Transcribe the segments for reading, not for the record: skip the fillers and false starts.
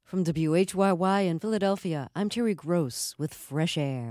From WHYY in Philadelphia, I'm Terry Gross with Fresh Air.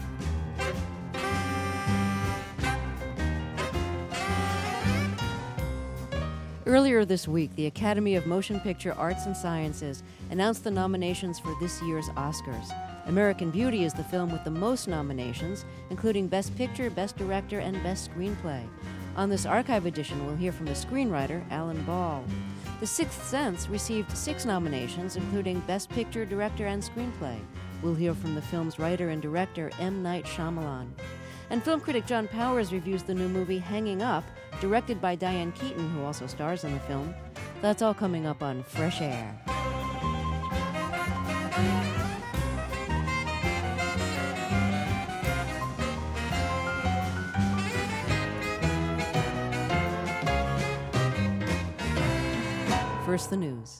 Earlier this week, the Academy of Motion Picture Arts and Sciences announced the nominations for this year's Oscars. American Beauty is the film with the most nominations, including Best Picture, Best Director, and Best Screenplay. On this archive edition, we'll hear from the screenwriter, Alan Ball. The Sixth Sense received 6 nominations, including Best Picture, Director, and Screenplay. We'll hear from the film's writer and director, M. Night Shyamalan. And film critic John Powers reviews the new movie Hanging Up, directed by Diane Keaton, who also stars in the film. That's all coming up on Fresh Air. First, the news.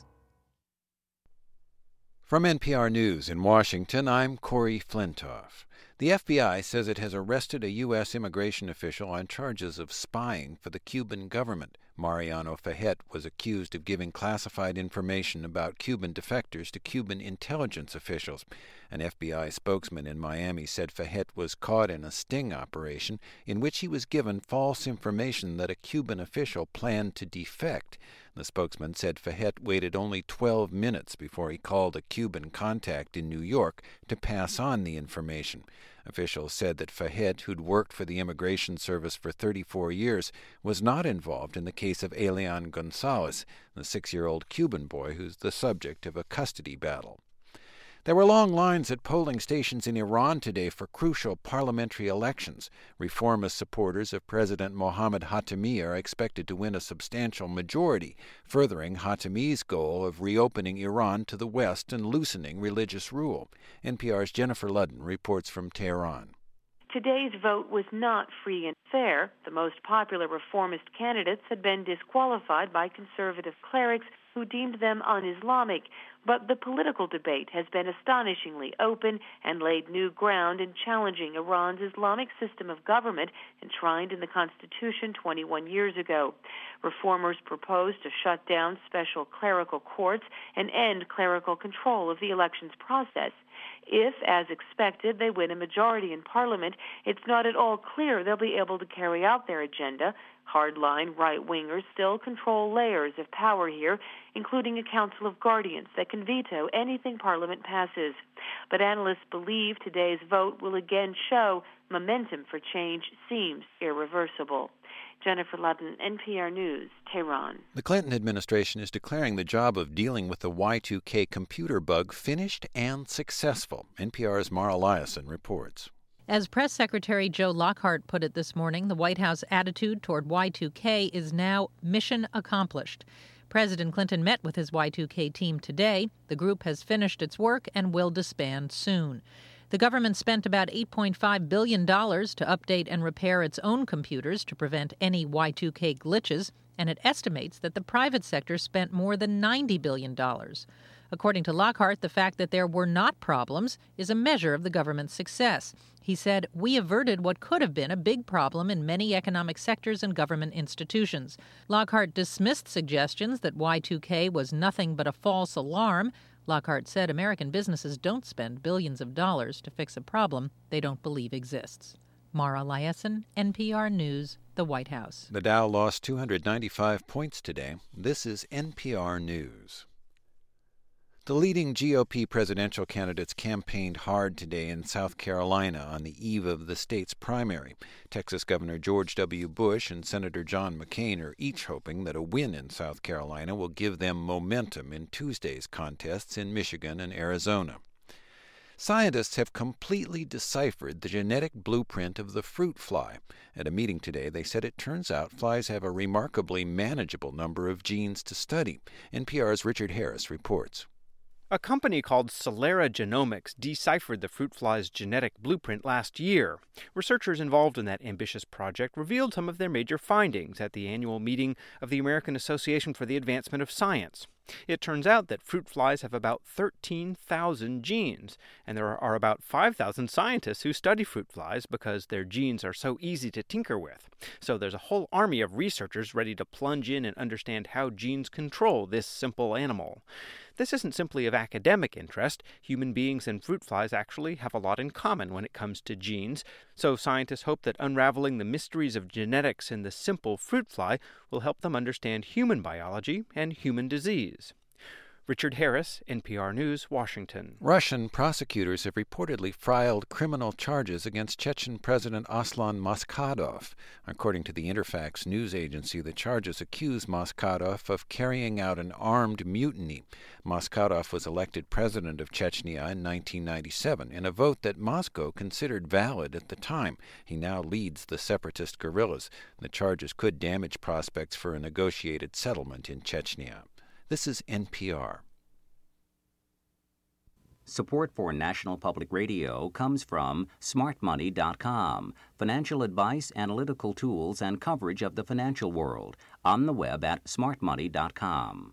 From NPR News in Washington, I'm Corey Flintoff. The FBI says it has arrested a U.S. immigration official on charges of spying for the Cuban government. Mariano Fajet was accused of giving classified information about Cuban defectors to Cuban intelligence officials. An FBI spokesman in Miami said Fajet was caught in a sting operation in which he was given false information that a Cuban official planned to defect. The spokesman said Fajet waited only 12 minutes before he called a Cuban contact in New York to pass on the information. Officials said that Fajet, who'd worked for the Immigration Service for 34 years, was not involved in the case of Elian Gonzalez, the 6-year-old Cuban boy who's the subject of a custody battle. There were long lines at polling stations in Iran today for crucial parliamentary elections. Reformist supporters of President Mohammad Khatami are expected to win a substantial majority, furthering Khatami's goal of reopening Iran to the West and loosening religious rule. NPR's Jennifer Ludden reports from Tehran. Today's vote was not free and fair. The most popular reformist candidates had been disqualified by conservative clerics who deemed them un-Islamic. But the political debate has been astonishingly open and laid new ground in challenging Iran's Islamic system of government enshrined in the Constitution 21 years ago. Reformers proposed to shut down special clerical courts and end clerical control of the elections process. If, as expected, they win a majority in Parliament, it's not at all clear they'll be able to carry out their agenda. Hardline right-wingers still control layers of power here, including a Council of Guardians that can veto anything Parliament passes. But analysts believe today's vote will again show momentum for change seems irreversible. Jennifer Ludden, NPR News, Tehran. The Clinton administration is declaring the job of dealing with the Y2K computer bug finished and successful. NPR's Mara Liasson reports. As Press Secretary Joe Lockhart put it this morning, the White House attitude toward Y2K is now mission accomplished. President Clinton met with his Y2K team today. The group has finished its work and will disband soon. The government spent about $8.5 billion to update and repair its own computers to prevent any Y2K glitches, and it estimates that the private sector spent more than $90 billion. According to Lockhart, the fact that there were not problems is a measure of the government's success. He said, "We averted what could have been a big problem in many economic sectors and government institutions." Lockhart dismissed suggestions that Y2K was nothing but a false alarm. Lockhart said American businesses don't spend billions of dollars to fix a problem they don't believe exists. Mara Liasson, NPR News, the White House. The Dow lost 295 points today. This is NPR News. The leading GOP presidential candidates campaigned hard today in South Carolina on the eve of the state's primary. Texas Governor George W. Bush and Senator John McCain are each hoping that a win in South Carolina will give them momentum in Tuesday's contests in Michigan and Arizona. Scientists have completely deciphered the genetic blueprint of the fruit fly. At a meeting today, they said it turns out flies have a remarkably manageable number of genes to study. NPR's Richard Harris reports. A company called Celera Genomics deciphered the fruit fly's genetic blueprint last year. Researchers involved in that ambitious project revealed some of their major findings at the annual meeting of the American Association for the Advancement of Science. It turns out that fruit flies have about 13,000 genes, and there are about 5,000 scientists who study fruit flies because their genes are so easy to tinker with. So there's a whole army of researchers ready to plunge in and understand how genes control this simple animal. This isn't simply of academic interest. Human beings and fruit flies actually have a lot in common when it comes to genes, so scientists hope that unraveling the mysteries of genetics in the simple fruit fly will help them understand human biology and human disease. Richard Harris, NPR News, Washington. Russian prosecutors have reportedly filed criminal charges against Chechen President Aslan Maskadov. According to the Interfax news agency, the charges accuse Maskadov of carrying out an armed mutiny. Maskadov was elected president of Chechnya in 1997 in a vote that Moscow considered valid at the time. He now leads the separatist guerrillas. The charges could damage prospects for a negotiated settlement in Chechnya. This is NPR. Support for National Public Radio comes from smartmoney.com. Financial advice, analytical tools, and coverage of the financial world. On the web at smartmoney.com.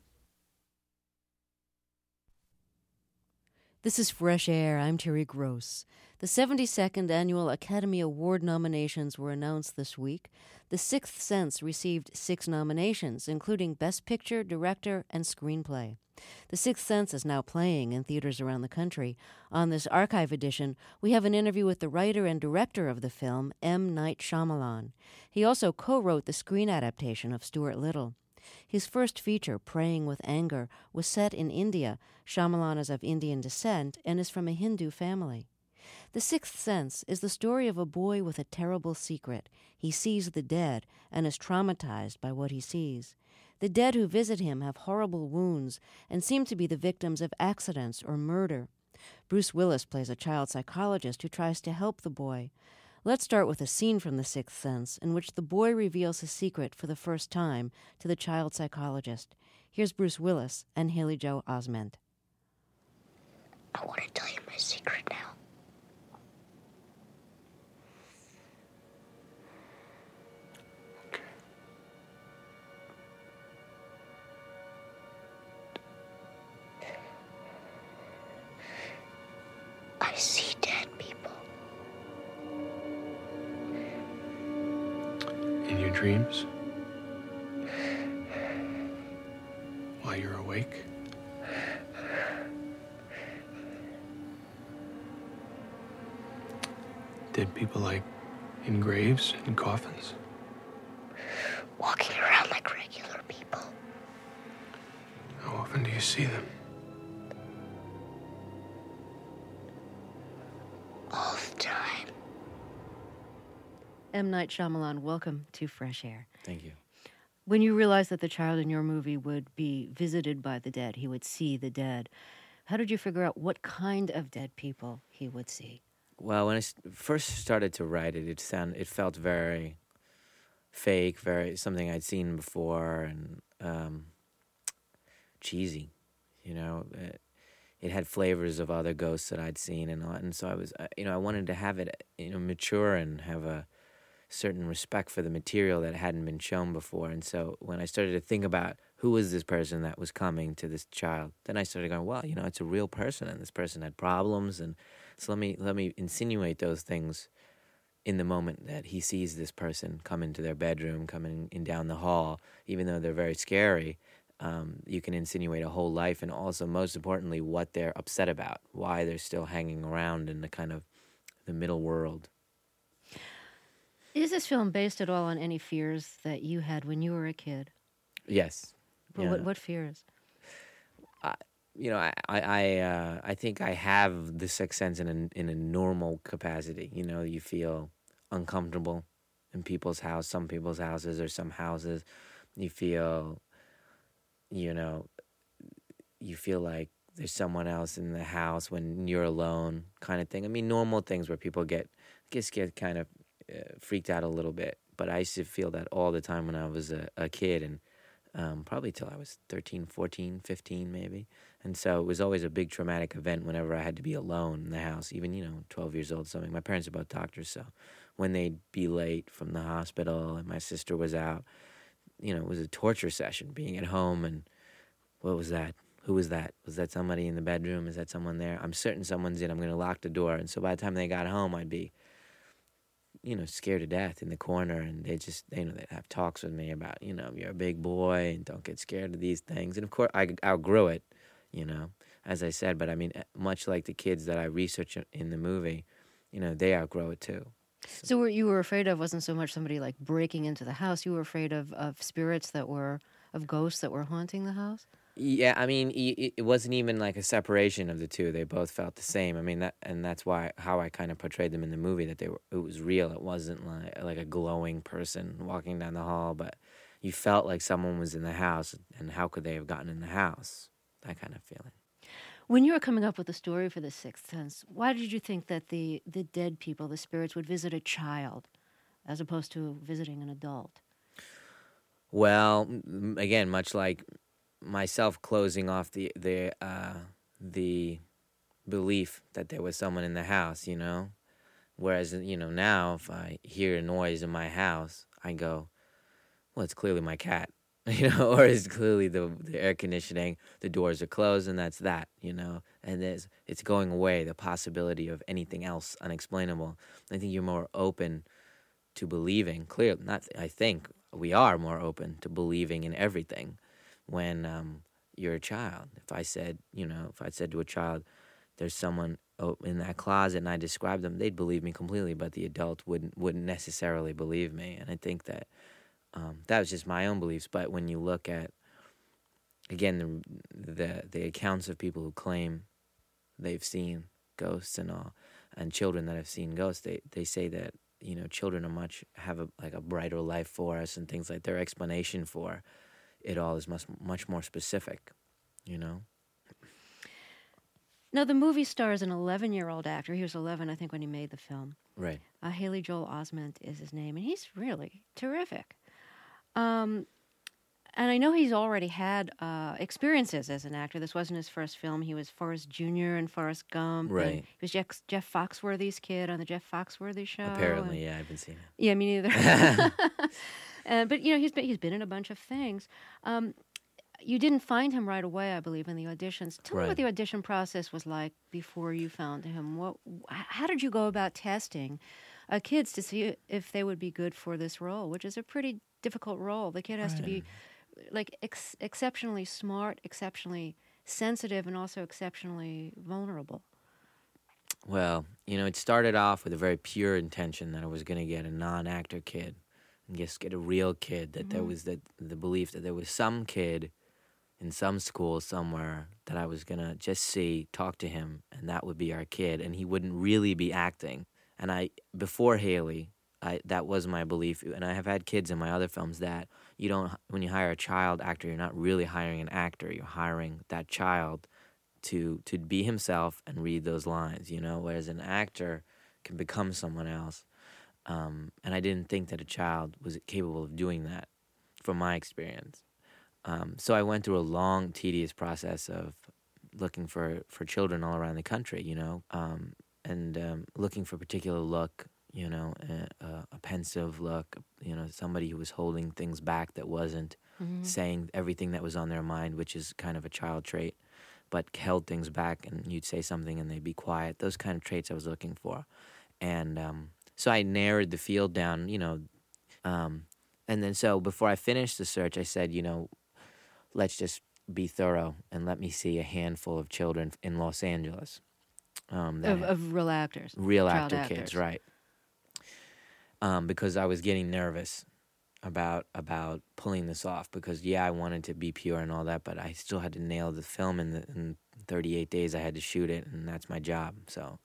This is Fresh Air. I'm Terry Gross. The 72nd Annual Academy Award nominations were announced this week. The Sixth Sense received 6 nominations, including Best Picture, Director, and Screenplay. The Sixth Sense is now playing in theaters around the country. On this archive edition, we have an interview with the writer and director of the film, M. Night Shyamalan. He also co-wrote the screen adaptation of Stuart Little. His first feature, Praying with Anger, was set in India. Shyamalan is of Indian descent and is from a Hindu family. The Sixth Sense is the story of a boy with a terrible secret. He sees the dead and is traumatized by what he sees. The dead who visit him have horrible wounds and seem to be the victims of accidents or murder. Bruce Willis plays a child psychologist who tries to help the boy. Let's start with a scene from The Sixth Sense in which the boy reveals his secret for the first time to the child psychologist. Here's Bruce Willis and Haley Joel Osment. I want to tell you my secret now. I see dead people. In your dreams? While you're awake? Dead people like in graves and coffins? Walking around like regular people. How often do you see them? All the time. M. Night Shyamalan, welcome to Fresh Air. Thank you. When you realized that the child in your movie would be visited by the dead, he would see the dead, how did you figure out what kind of dead people he would see? Well, when I first started to write it, it felt very fake, very something I'd seen before, and cheesy. You know, it had flavors of other ghosts that I'd seen, and so I was, I wanted to have it, mature and have a certain respect for the material that hadn't been shown before. And so when I started to think about who was this person that was coming to this child, then I started going, well, it's a real person, and this person had problems, and so let me insinuate those things in the moment that he sees this person come into their bedroom, coming in down the hall. Even though they're very scary, you can insinuate a whole life, and also, most importantly, what they're upset about, why they're still hanging around in the kind of the middle world. Is this film based at all on any fears that you had when you were a kid? Yes. Well, what fears? I think I have the Sixth Sense in a normal capacity. You feel uncomfortable in people's house, some people's houses, or some houses. You feel, you feel like there's someone else in the house when you're alone, kind of thing. I mean, normal things where people get kind of freaked out a little bit. But I used to feel that all the time when I was a kid, and probably till I was 13, 14, 15 maybe. And so it was always a big traumatic event whenever I had to be alone in the house, even, 12 years old, something. My parents are both doctors, so when they'd be late from the hospital and my sister was out, it was a torture session being at home and what was that? Who was that? Was that somebody in the bedroom? Is that someone there? I'm certain someone's in. I'm going to lock the door. And so by the time they got home, I'd be, scared to death in the corner. And they'd have talks with me about, you're a big boy and don't get scared of these things. And of course, I outgrew it, as I said. But I mean, much like the kids that I research in the movie, they outgrow it too. So what you were afraid of wasn't so much somebody like breaking into the house. You were afraid of spirits of ghosts that were haunting the house? Yeah, I mean, it wasn't even like a separation of the two. They both felt the same. I mean, that's how I kind of portrayed them in the movie, that it was real. It wasn't like a glowing person walking down the hall, but you felt like someone was in the house, and how could they have gotten in the house? That kind of feeling. When you were coming up with the story for The Sixth Sense, why did you think that the dead people, the spirits, would visit a child as opposed to visiting an adult? Well, again, much like myself closing off the belief that there was someone in the house, whereas now if I hear a noise in my house, I go, well, it's clearly my cat, or it's clearly the air conditioning, the doors are closed, and that's that, and it's going away, the possibility of anything else unexplainable. I think you're more open to believing, I think we are more open to believing in everything when you're a child. If I said to a child, there's someone in that closet, and I described them, they'd believe me completely, but the adult wouldn't necessarily believe me. And I think that that was just my own beliefs. But when you look at, again, the accounts of people who claim they've seen ghosts and all, and children that have seen ghosts, they say that children have a brighter life force and things like their explanation for it all is much more specific, Now, the movie stars an 11-year-old actor. He was 11, I think, when he made the film. Right. Haley Joel Osment is his name, and he's really terrific. And I know he's already had experiences as an actor. This wasn't his first film. He was Forrest Jr. in Forrest Gump. Right. He was Jeff Foxworthy's kid on the Jeff Foxworthy Show. Apparently, yeah, I haven't seen it. Yeah, me neither. But he's been in a bunch of things. You didn't find him right away, I believe, in the auditions. Tell me what the audition process was like before you found him. How did you go about testing kids to see if they would be good for this role, which is a pretty difficult role? The kid has to be like exceptionally smart, exceptionally sensitive, and also exceptionally vulnerable. Well, it started off with a very pure intention that I was going to get a non-actor kid and just get a real kid, that there was the belief that there was some kid in some school somewhere that I was going to just talk to him, and that would be our kid, and he wouldn't really be acting. And before Haley, that was my belief, and I have had kids in my other films that when you hire a child actor, you're not really hiring an actor, you're hiring that child to be himself and read those lines, whereas an actor can become someone else. And I didn't think that a child was capable of doing that from my experience. So I went through a long, tedious process of looking for children all around the country, and looking for a particular look, a pensive look, somebody who was holding things back that wasn't saying everything that was on their mind, which is kind of a child trait, but held things back, and you'd say something and they'd be quiet. Those kind of traits I was looking for. And so I narrowed the field down, and then so before I finished the search, I said, let's just be thorough and let me see a handful of children in Los Angeles. Of real actors. Real actor kids, right. Because I was getting nervous about pulling this off, because, I wanted to be pure and all that, but I still had to nail the film in 38 days I had to shoot it, and that's my job. So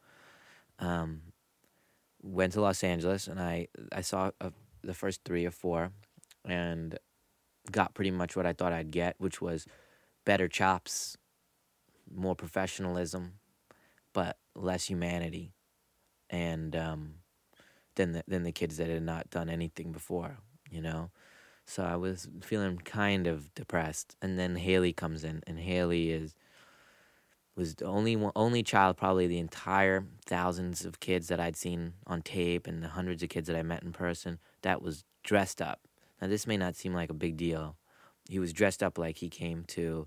went to Los Angeles, and I saw the first 3 or 4 and got pretty much what I thought I'd get, which was better chops, more professionalism, but less humanity, and than the kids that had not done anything before, So I was feeling kind of depressed, and then Haley comes in, and Haley was the only child, probably the entire thousands of kids that I'd seen on tape and the hundreds of kids that I met in person, that was dressed up. Now, this may not seem like a big deal. He was dressed up like he came to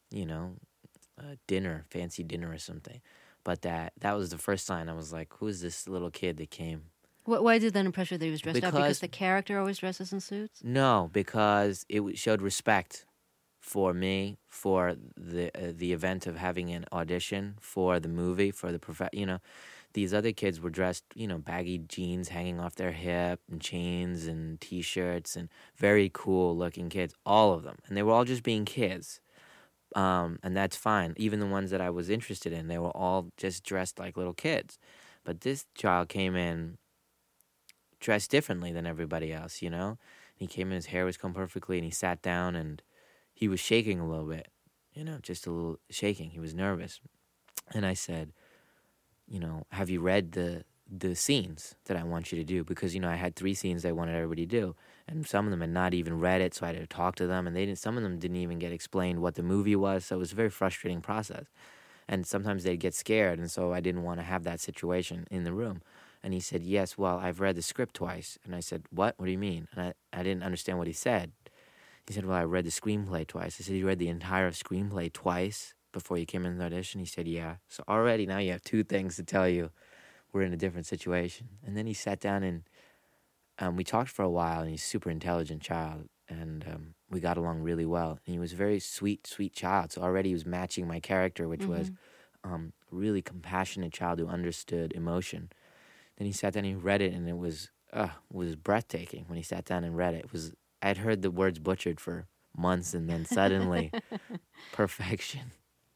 dinner, fancy dinner or something. But that was the first sign. I was like, who is this little kid that came? Why did that impress you that he was dressed up? Because the character always dresses in suits? No, because it showed respect for me, for the event of having an audition, for the movie, for the these other kids were dressed, baggy jeans hanging off their hip and chains and T-shirts and very cool looking kids, all of them. And they were all just being kids. And that's fine. Even the ones that I was interested in, they were all just dressed like little kids. But this child came in dressed differently than everybody else, He came in, his hair was combed perfectly, and he sat down, and he was shaking a little bit, just a little shaking. He was nervous. And I said, have you read the scenes that I want you to do? Because, I had 3 scenes I wanted everybody to do. And some of them had not even read it, so I had to talk to them. And some of them didn't even get explained what the movie was, so it was a very frustrating process. And sometimes they'd get scared, and so I didn't want to have that situation in the room. And he said, yes, well, I've read the script twice. And I said, what? What do you mean? And I didn't understand what he said. He said, well, I read the screenplay twice. I said, you read the entire screenplay twice before you came in the audition? He said, yeah. So already now you have 2 things to tell you we're in a different situation. And then he sat down and we talked for a while, and he's a super intelligent child. And we got along really well. And he was a very sweet, sweet child. So already he was matching my character, which was a really compassionate child who understood emotion. Then he sat down and he read it, and it was breathtaking when he sat down and read it. I'd heard the words butchered for months, and then suddenly, perfection.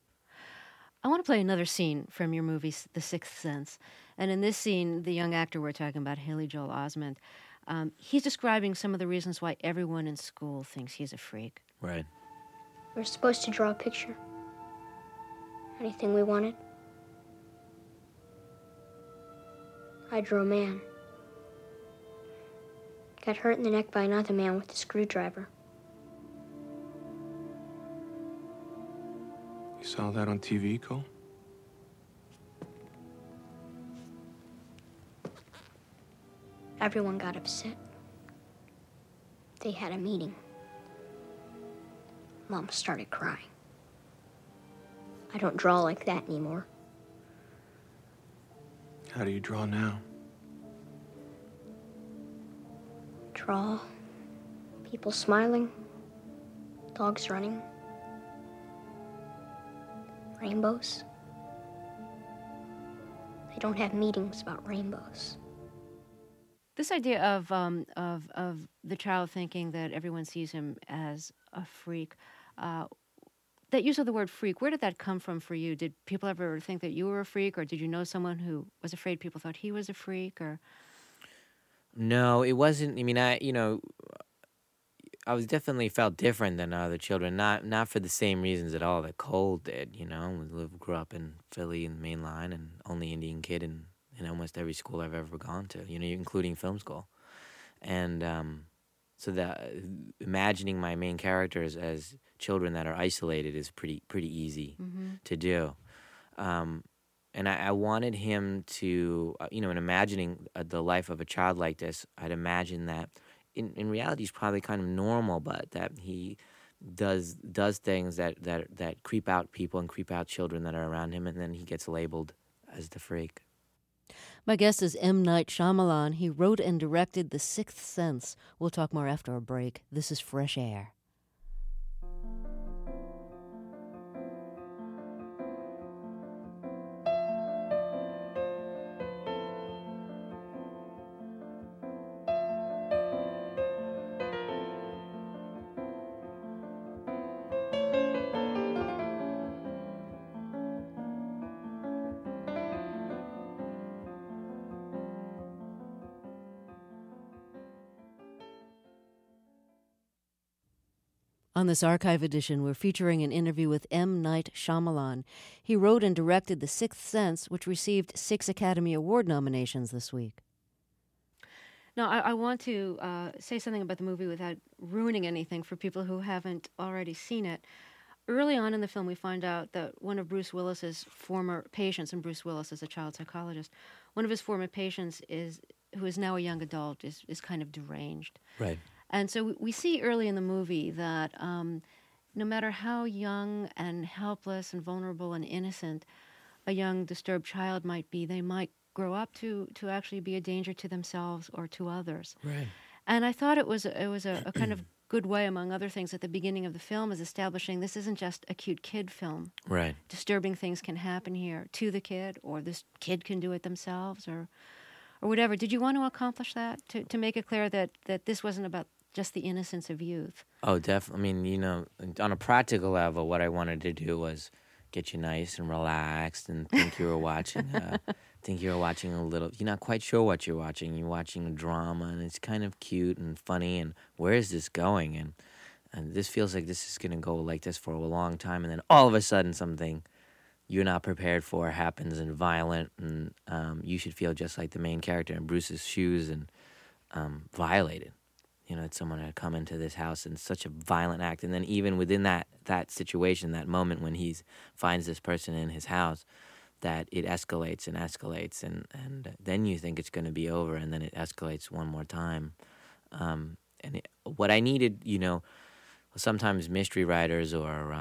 I want to play another scene from your movie, The Sixth Sense. And in this scene, the young actor we're talking about, Haley Joel Osment, he's describing some of the reasons why everyone in school thinks he's a freak. Right. We're supposed to draw a picture. Anything we wanted. I drew a man. Got hurt in the neck by another man with a screwdriver. You saw that on TV, Cole? Everyone got upset. They had a meeting. Mom started crying. I don't draw like that anymore. How do you draw now? Draw people smiling, dogs running, rainbows. They don't have meetings about rainbows. This idea of the child thinking that everyone sees him as a freak, that use of the word freak, where did that come from for you? Did people ever think that you were a freak, or did you know someone who was afraid people thought he was a freak, or? No, it wasn't. I mean, I was definitely felt different than other children, not for the same reasons at all that Cole did, We grew up in Philly in the main line, and only Indian kid in almost every school I've ever gone to, including film school. And so that imagining my main characters as children that are isolated is pretty easy to do. And I wanted him to, in imagining the life of a child like this, I'd imagine that in reality he's probably kind of normal, but that he does things that creep out people and creep out children that are around him, and then he gets labeled as the freak. My guest is M. Night Shyamalan. He wrote and directed The Sixth Sense. We'll talk more after a break. This is Fresh Air. On this archive edition, we're featuring an interview with M. Night Shyamalan. He wrote and directed The Sixth Sense, which received 6 Academy Award nominations this week. Now, I want to say something about the movie without ruining anything for people who haven't already seen it. Early on in the film, we find out that one of Bruce Willis's former patients, and Bruce Willis is a child psychologist, one of his former patients who is now a young adult, is kind of deranged. Right. And so we see early in the movie that no matter how young and helpless and vulnerable and innocent a young disturbed child might be, they might grow up to actually be a danger to themselves or to others. Right. And I thought it was a kind of good way, among other things, at the beginning of the film, is establishing this isn't just a cute kid film. Right. Disturbing things can happen here to the kid, or this kid can do it themselves, or whatever. Did you want to accomplish that, to make it clear that this wasn't about just the innocence of youth? Oh, definitely. I mean, on a practical level, what I wanted to do was get you nice and relaxed and think you were watching a little. You're not quite sure what you're watching. You're watching a drama, and it's kind of cute and funny. And where is this going? And this feels like this is going to go like this for a long time. And then all of a sudden, something you're not prepared for happens and violent, and you should feel just like the main character in Bruce's shoes and violated. That someone had come into this house in such a violent act. And then even within that situation, that moment when he finds this person in his house, that it escalates and escalates. And then you think it's going to be over, and then it escalates one more time. What I needed, sometimes mystery writers or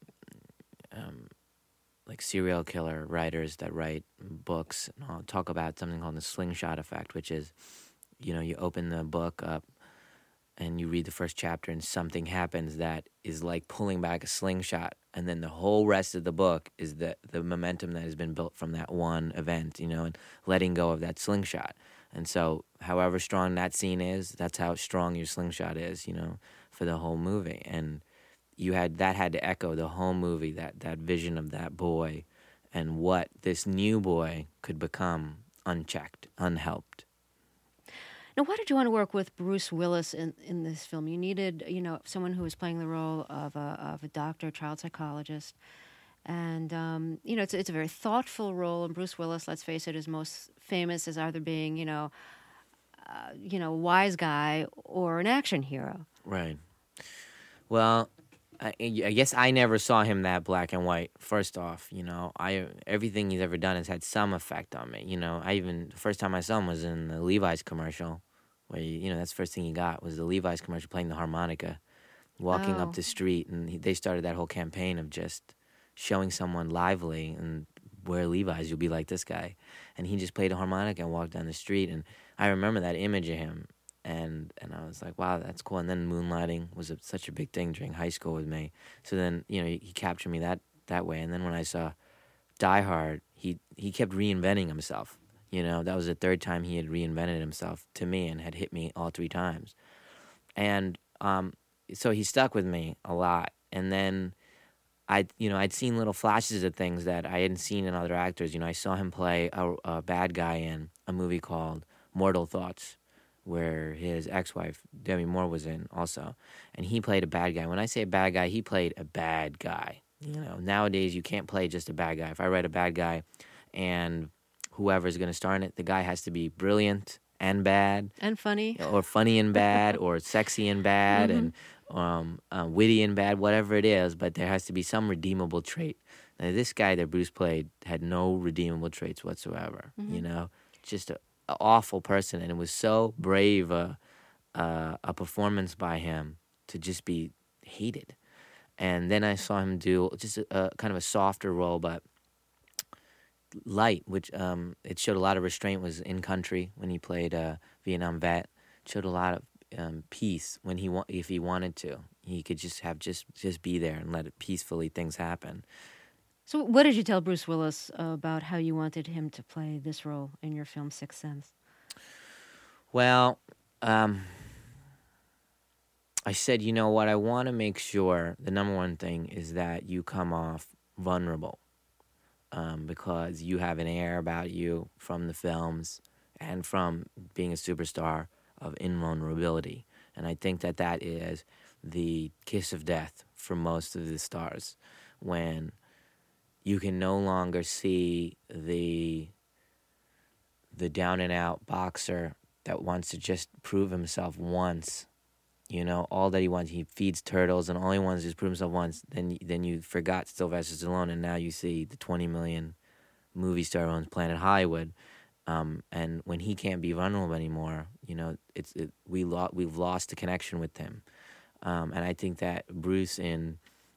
like serial killer writers that write books, and I'll talk about something called the slingshot effect, which is, you open the book up, and you read the first chapter and something happens that is like pulling back a slingshot, and then the whole rest of the book is the momentum that has been built from that one event, and letting go of that slingshot. And so however strong that scene is, that's how strong your slingshot is, for the whole movie. And that had to echo the whole movie, that vision of that boy and what this new boy could become unchecked, unhelped. Now, why did you want to work with Bruce Willis in this film? You needed, someone who was playing the role of a doctor, child psychologist, and it's a very thoughtful role. And Bruce Willis, let's face it, is most famous as either being, a wise guy or an action hero. Right. Well, I guess I never saw him that black and white. First off, everything he's ever done has had some effect on me. The first time I saw him was in the Levi's commercial, where that's the first thing he got was the Levi's commercial, playing the harmonica, walking up the street, and they started that whole campaign of just showing someone lively and wear Levi's, you'll be like this guy, and he just played a harmonica and walked down the street, and I remember that image of him. And I was like, wow, that's cool. And then moonlighting was such a big thing during high school with me. So then, he captured me that way. And then when I saw Die Hard, he kept reinventing himself. That was the third time he had reinvented himself to me and had hit me all three times. And so he stuck with me a lot. And then I'd seen little flashes of things that I hadn't seen in other actors. I saw him play a bad guy in a movie called Mortal Thoughts, where his ex-wife, Demi Moore, was in also. And he played a bad guy. When I say a bad guy, he played a bad guy. Nowadays you can't play just a bad guy. If I write a bad guy and whoever's going to star in it, the guy has to be brilliant and bad. And funny. Or funny and bad, or sexy and bad, and witty and bad, whatever it is. But there has to be some redeemable trait. Now, this guy that Bruce played had no redeemable traits whatsoever, just an awful person. And it was so brave a performance by him to just be hated. And then I saw him do just a kind of a softer role, but light, which it showed a lot of restraint, was In Country, when he played a Vietnam vet. It showed a lot of peace when if he wanted to. He could just be there and let it peacefully things happen. So what did you tell Bruce Willis about how you wanted him to play this role in your film Sixth Sense? Well, I said, what I want to make sure, the number one thing is that you come off vulnerable, because you have an air about you from the films and from being a superstar of invulnerability. And I think that is the kiss of death for most of the stars, when you can no longer see the down-and-out boxer that wants to just prove himself once. All that he wants, he feeds turtles, and all he wants is to prove himself once. Then you forgot Sylvester Stallone, and now you see the 20 million movie star owns Planet Hollywood. And when he can't be vulnerable anymore, we've lost the connection with him. And I think that Bruce in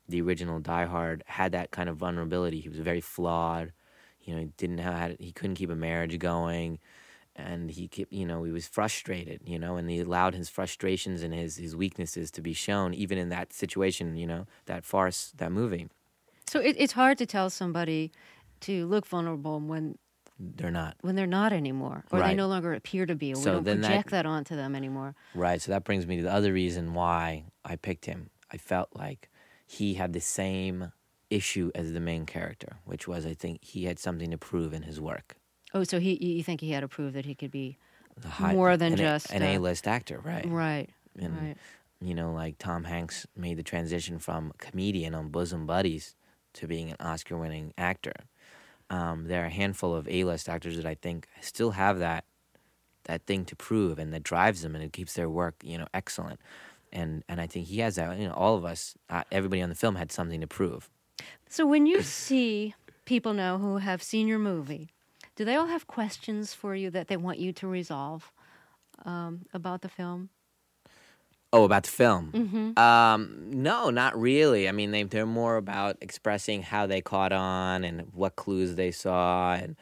the original Die Hard had that kind of vulnerability. He was very flawed. He he couldn't keep a marriage going, and he was frustrated. And he allowed his frustrations and his weaknesses to be shown, even in that situation. That farce, that movie. So it's hard to tell somebody to look vulnerable when they're not. When they're not anymore, or Right. they no longer appear to be, or So we don't project that onto them anymore. Right. So that brings me to the other reason why I picked him. I felt like he had the same issue as the main character, which was, I think, he had something to prove in his work. Oh, so you think he had to prove that he could be more than just an A-list actor, right? Right. And, right. Like Tom Hanks made the transition from comedian on Bosom Buddies to being an Oscar-winning actor. There are a handful of A-list actors that I think still have that thing to prove, and that drives them, and it keeps their work, excellent. And I think he has that. All of us, everybody on the film had something to prove. So when you see people now who have seen your movie, do they all have questions for you that they want you to resolve about the film? Oh, about the film? Mm-hmm. No, not really. I mean, they're more about expressing how they caught on and what clues they saw, and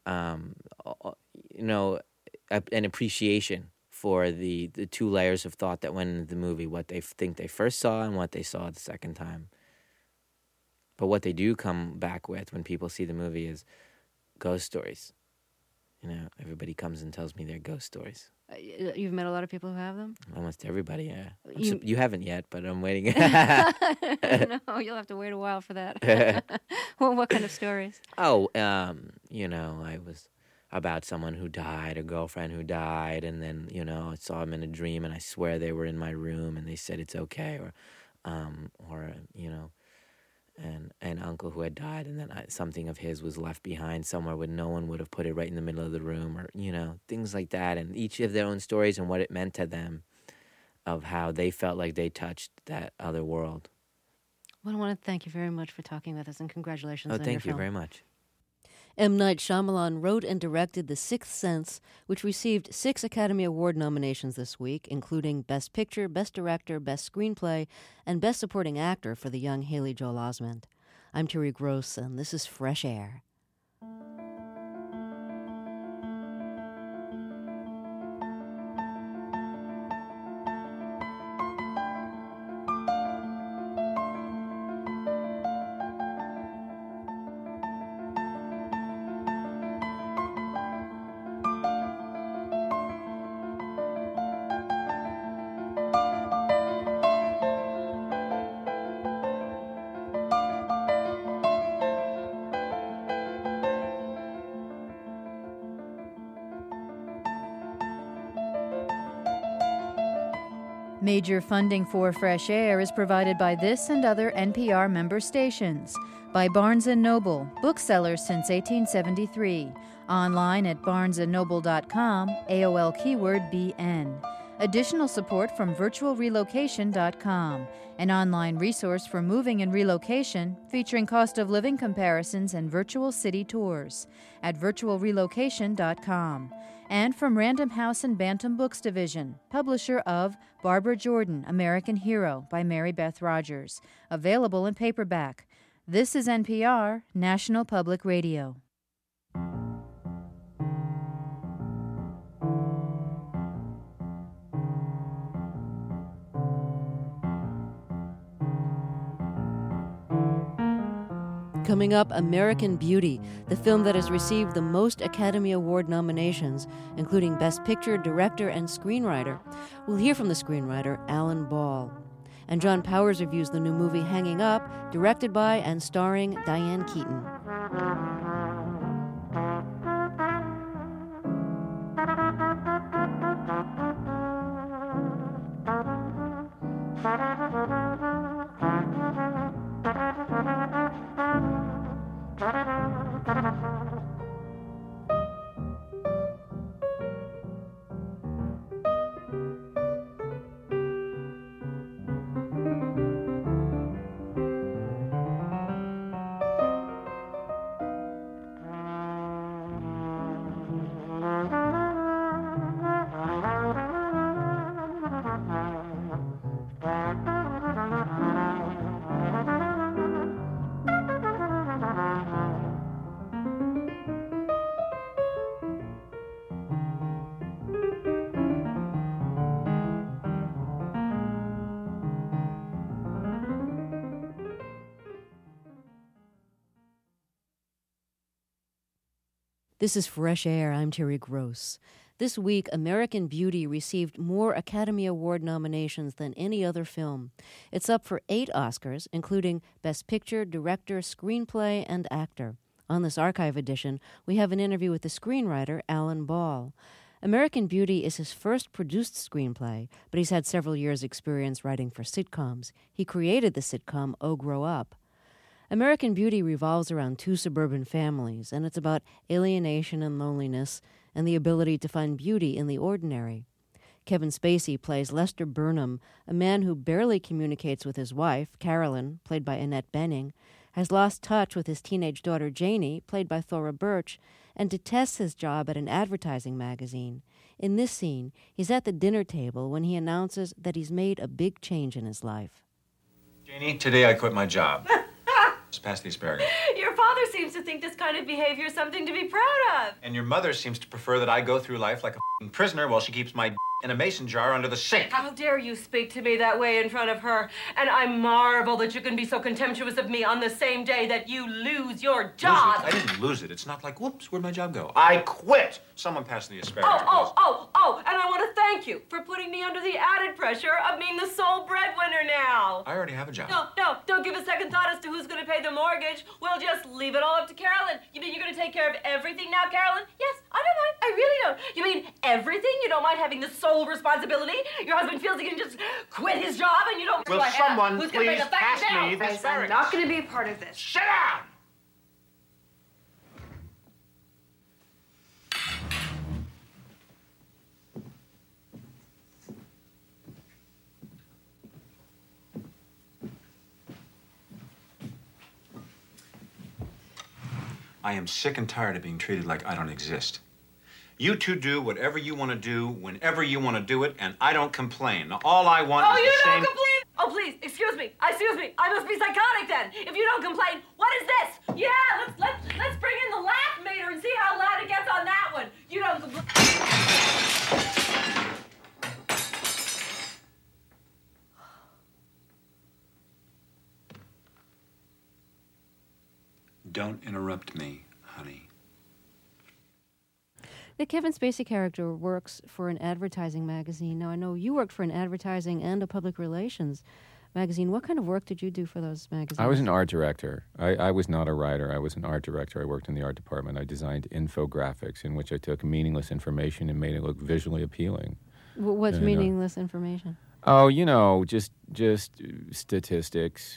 an appreciation for the two layers of thought that went into the movie, what they think they first saw and what they saw the second time. But what they do come back with when people see the movie is ghost stories. Everybody comes and tells me their ghost stories. You've met a lot of people who have them? Almost everybody, yeah. You haven't yet, but I'm waiting. No, you'll have to wait a while for that. Well, what kind of stories? Oh, I was about someone who died, a girlfriend who died, and then, I saw them in a dream, and I swear they were in my room, and they said it's okay, or an uncle who had died, and then something of his was left behind somewhere where no one would have put it right in the middle of the room, or, things like that, and each of their own stories and what it meant to them, of how they felt like they touched that other world. Well, I want to thank you very much for talking with us, and congratulations on your film. Oh, thank you very much. M. Night Shyamalan wrote and directed The Sixth Sense, which received 6 Academy Award nominations this week, including Best Picture, Best Director, Best Screenplay, and Best Supporting Actor for the young Haley Joel Osment. I'm Terry Gross, and this is Fresh Air. Major funding for Fresh Air is provided by this and other NPR member stations, by Barnes & Noble, booksellers since 1873, online at barnesandnoble.com, AOL keyword BN. Additional support from virtualrelocation.com, an online resource for moving and relocation featuring cost of living comparisons and virtual city tours at virtualrelocation.com. And from Random House and Bantam Books Division, publisher of Barbara Jordan, American Hero by Mary Beth Rogers, available in paperback. This is NPR, National Public Radio. Coming up, American Beauty, the film that has received the most Academy Award nominations, including Best Picture, Director, and Screenwriter. We'll hear from the screenwriter, Alan Ball. And John Powers reviews the new movie Hanging Up, directed by and starring Diane Keaton. This is Fresh Air. I'm Terry Gross. This week, American Beauty received more Academy Award nominations than any other film. It's up for 8 Oscars, including Best Picture, Director, Screenplay, and Actor. On this archive edition, we have an interview with the screenwriter Alan Ball. American Beauty is his first produced screenplay, but he's had several years' experience writing for sitcoms. He created the sitcom Oh Grow Up. American Beauty revolves around 2 suburban families, and it's about alienation and loneliness and the ability to find beauty in the ordinary. Kevin Spacey plays Lester Burnham, a man who barely communicates with his wife, Carolyn, played by Annette Bening, has lost touch with his teenage daughter Janie, played by Thora Birch, and detests his job at an advertising magazine. In this scene, he's at the dinner table when he announces that he's made a big change in his life. Janie, today I quit my job. Just pass the asparagus. Your father seems to think this kind of behavior is something to be proud of. And your mother seems to prefer that I go through life like a prisoner while she keeps my in a mason jar under the sink. How dare you speak to me that way in front of her? And I marvel that you can be so contemptuous of me on the same day that you lose your job. I didn't lose it. It's not like, whoops, where'd my job go? I quit. Someone pass the asparagus. And I want to thank you for putting me under the added pressure of being the sole breadwinner now. I already have a job. No, don't give a second thought as to who's going to pay the mortgage. We'll just leave it all up to Carolyn. You mean you're going to take care of everything now, Carolyn? Yes, I don't mind. I really don't. You mean everything? You don't mind having the sole responsibility? Your husband feels he can just quit his job and you don't... Will someone who's please pay the pass down? me the asparagus? I'm not going to be a part of this. Sit down! I am sick and tired of being treated like I don't exist. You two do whatever you want to do, whenever you want to do it, and I don't complain. Now, all I want is the same... Oh, you don't complain? Oh, please, excuse me. I must be psychotic then. If you don't complain, what is this? Yeah, let's bring in the laugh meter and see how loud it gets on that one. You don't complain. Don't interrupt me, honey. The Kevin Spacey character works for an advertising magazine. Now, I know you worked for an advertising and a public relations magazine. What kind of work did you do for those magazines? I was an art director. I was not a writer. I was an art director. I worked in the art department. I designed infographics in which I took meaningless information and made it look visually appealing. What's meaningless information? Oh, just statistics,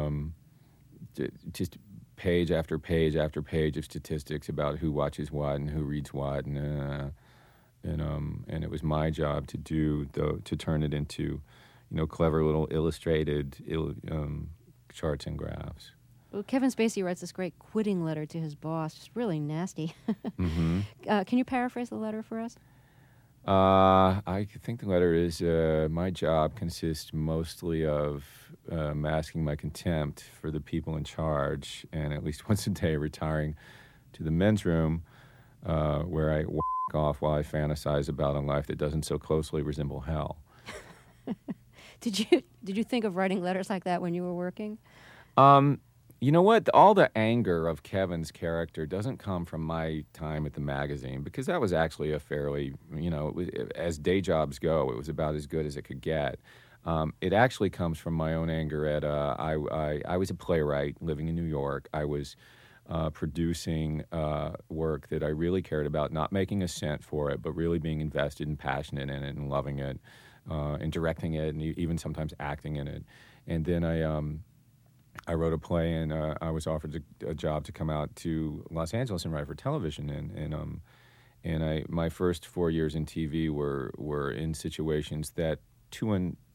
just page after page after page of statistics about who watches what and who reads what, and it was my job to turn it into, clever little illustrated charts and graphs. Well, Kevin Spacey writes this great quitting letter to his boss, just really nasty. Mm-hmm. Can you paraphrase the letter for us? I think the letter is, my job consists mostly of masking my contempt for the people in charge, and at least once a day retiring to the men's room where I whack off while I fantasize about a life that doesn't so closely resemble hell. Did you think of writing letters like that when you were working? You know what? All the anger of Kevin's character doesn't come from my time at the magazine, because that was actually a fairly, as day jobs go, it was about as good as it could get. It actually comes from my own anger at, I was a playwright living in New York. I was producing work that I really cared about, not making a cent for it, but really being invested and passionate in it and loving it, and directing it, and even sometimes acting in it. And then I wrote a play, and I was offered a job to come out to Los Angeles and write for television. And my first 4 years in TV were in situations that to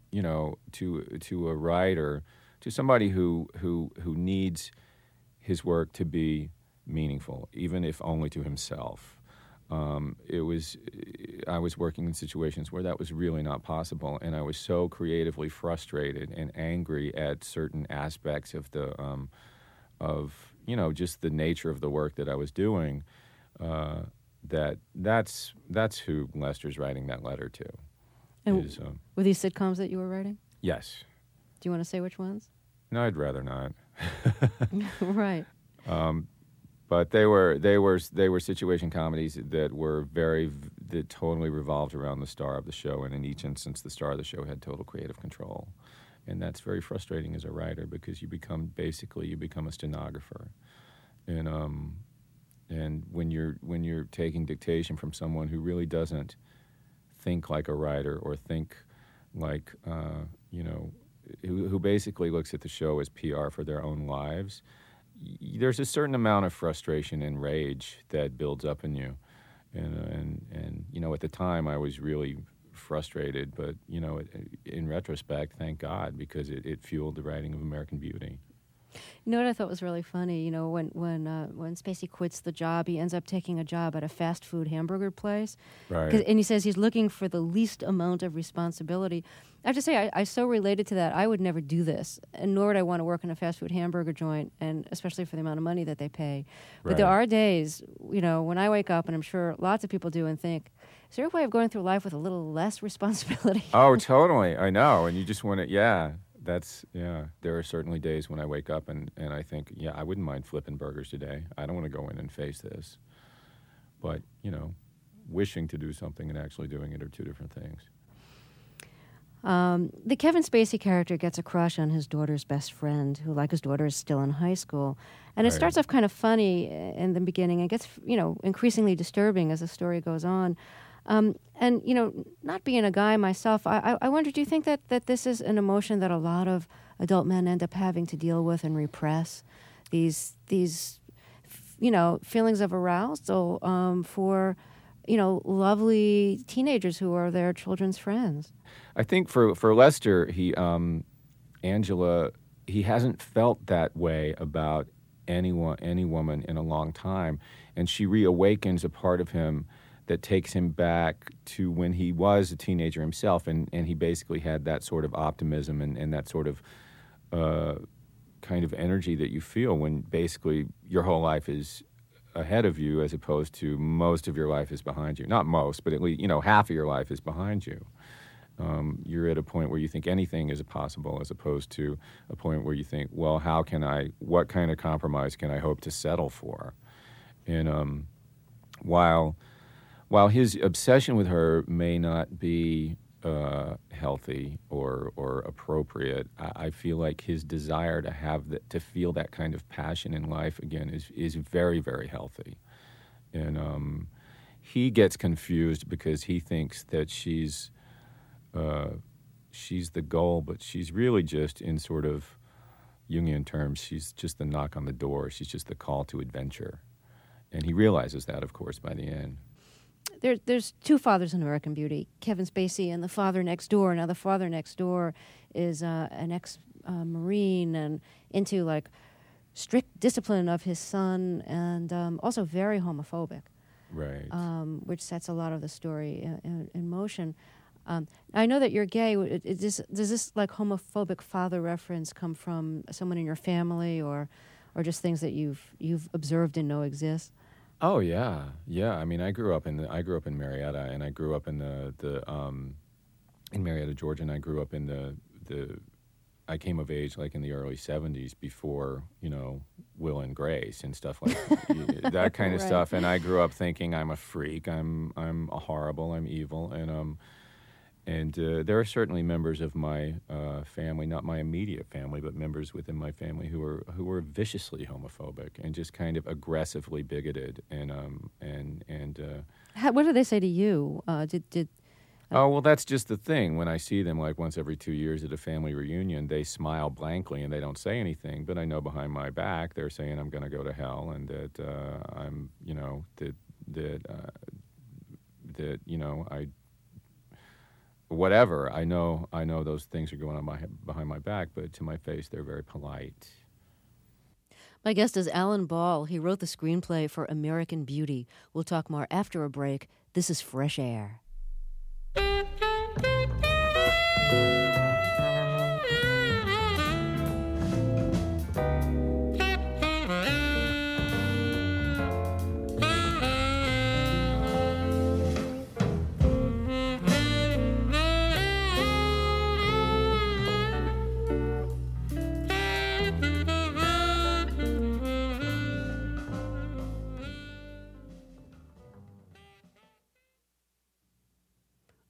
a writer, to somebody who needs his work to be meaningful, even if only to himself. I was working in situations where that was really not possible, and I was so creatively frustrated and angry at certain aspects of just the nature of the work that I was doing. That's who Lester's writing that letter to. And were these sitcoms that you were writing? Yes. Do you want to say which ones? No, I'd rather not. Right. But they were situation comedies that totally revolved around the star of the show, and in each instance, the star of the show had total creative control, and that's very frustrating as a writer because you become a stenographer, and when you're taking dictation from someone who really doesn't think like a writer or think like who basically looks at the show as PR for their own lives. There's a certain amount of frustration and rage that builds up in you, and at the time I was really frustrated, but in retrospect, thank God, because it fueled the writing of American Beauty. You know what I thought was really funny? When Spacey quits the job, he ends up taking a job at a fast food hamburger place. Right. And he says he's looking for the least amount of responsibility. I have to say, I so related to that. I would never do this, and nor would I want to work in a fast food hamburger joint, and especially for the amount of money that they pay. But there are days, when I wake up, and I'm sure lots of people do, and think, is there a way of going through life with a little less responsibility? Oh, totally. I know. And you just want to, there are certainly days when I wake up and I think, I wouldn't mind flipping burgers today. I don't want to go in and face this. But, wishing to do something and actually doing it are two different things. The Kevin Spacey character gets a crush on his daughter's best friend, who, like his daughter, is still in high school. And it starts off kind of funny in the beginning and gets, increasingly disturbing as the story goes on. And, not being a guy myself, I wonder, do you think that this is an emotion that a lot of adult men end up having to deal with and repress? These feelings of arousal for, lovely teenagers who are their children's friends. I think for Lester, Angela, he hasn't felt that way about any woman in a long time, and she reawakens a part of him that takes him back to when he was a teenager himself, and he basically had that sort of optimism and that sort of kind of energy that you feel when basically your whole life is ahead of you as opposed to most of your life is behind you. Not most, but at least, half of your life is behind you. You're at a point where you think anything is possible as opposed to a point where you think, well, what kind of compromise can I hope to settle for? And while his obsession with her may not be healthy or appropriate, I feel like his desire to feel that kind of passion in life again is very, very healthy. And he gets confused because he thinks that she's the goal, but she's really just, in sort of Jungian terms, she's just the knock on the door. She's just the call to adventure. And he realizes that, of course, by the end. There's two fathers in American Beauty, Kevin Spacey and the father next door. Now, the father next door is an ex-Marine and into, strict discipline of his son, and also very homophobic. Right. Which sets a lot of the story in motion. I know that you're gay. Does this homophobic father reference come from someone in your family, or just things that you've observed and know exist? Oh yeah. I mean, I grew up in Marietta, and I grew up in in Marietta, Georgia, and I grew up in I came of age in the early 70s before Will and Grace and stuff like that kind of right. stuff. And I grew up thinking I'm a freak, I'm horrible, I'm evil, and there are certainly members of my family, not my immediate family, but members within my family who were viciously homophobic and just kind of aggressively bigoted. What did they say to you? Oh, well, that's just the thing. When I see them once every 2 years at a family reunion, they smile blankly and they don't say anything. But I know behind my back they're saying I'm going to go to hell and that I'm, I. Whatever, I know those things are going on behind my back, but to my face, they're very polite. My guest is Alan Ball. He wrote the screenplay for American Beauty. We'll talk more after a break. This is Fresh Air.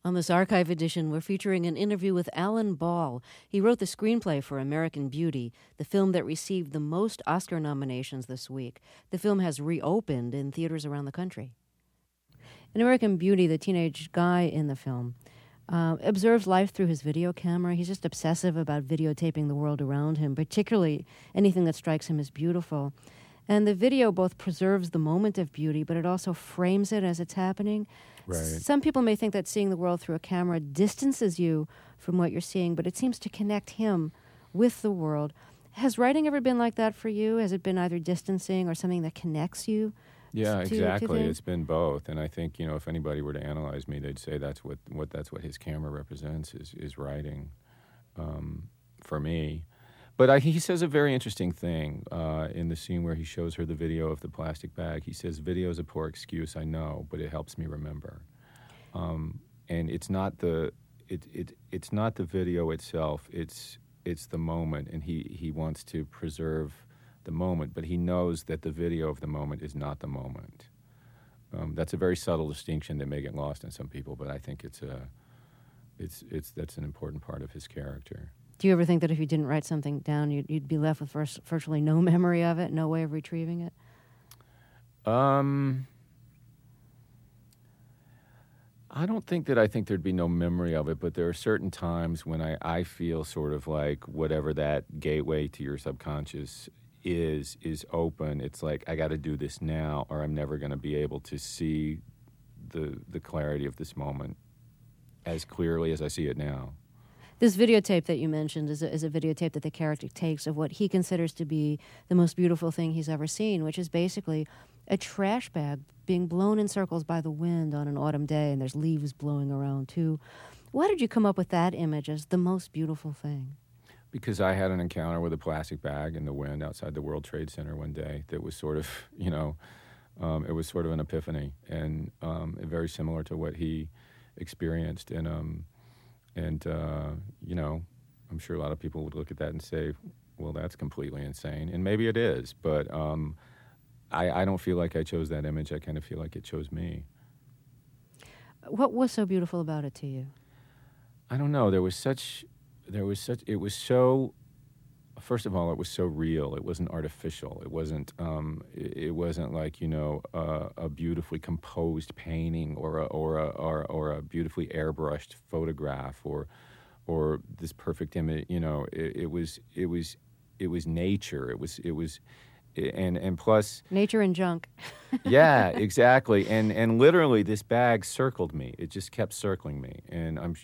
On this archive edition, we're featuring an interview with Alan Ball. He wrote the screenplay for American Beauty, the film that received the most Oscar nominations this week. The film has reopened in theaters around the country. In American Beauty, the teenage guy in the film observes life through his video camera. He's just obsessive about videotaping the world around him, particularly anything that strikes him as beautiful. And the video both preserves the moment of beauty, but it also frames it as it's happening. Right. Some people may think that seeing the world through a camera distances you from what you're seeing, but it seems to connect him with the world. Has writing ever been like that for you? Has it been either distancing or something that connects you? Yeah, exactly. things? It's been both, and I think if anybody were to analyze me, they'd say that's what his camera represents is writing for me. But he says a very interesting thing in the scene where he shows her the video of the plastic bag. He says, "Video is a poor excuse, I know, but it helps me remember." And it's not the video itself. It's the moment, and he wants to preserve the moment, but he knows that the video of the moment is not the moment. That's a very subtle distinction that may get lost in some people, but I think that's an important part of his character. Do you ever think that if you didn't write something down, you'd be left with virtually no memory of it, no way of retrieving it? I don't think that I think there'd be no memory of it, but there are certain times when I feel sort of like whatever that gateway to your subconscious is open. It's like, I got to do this now, or I'm never going to be able to see the clarity of this moment as clearly as I see it now. This videotape that you mentioned is a videotape that the character takes of what he considers to be the most beautiful thing he's ever seen, which is basically a trash bag being blown in circles by the wind on an autumn day, and there's leaves blowing around too. Why did you come up with that image as the most beautiful thing? Because I had an encounter with a plastic bag in the wind outside the World Trade Center one day that was sort of, it was sort of an epiphany, and very similar to what he experienced. And I'm sure a lot of people would look at that and say, well, that's completely insane. And maybe it is, but I don't feel like I chose that image. I kind of feel like it chose me. What was so beautiful about it to you? I don't know. It was so, first of all, it was so real. It wasn't artificial. It wasn't like, a beautifully composed painting or a beautifully airbrushed photograph or this perfect image. It was nature. It was and plus nature and junk. Yeah, exactly. And literally this bag circled me. It just kept circling me. And I'm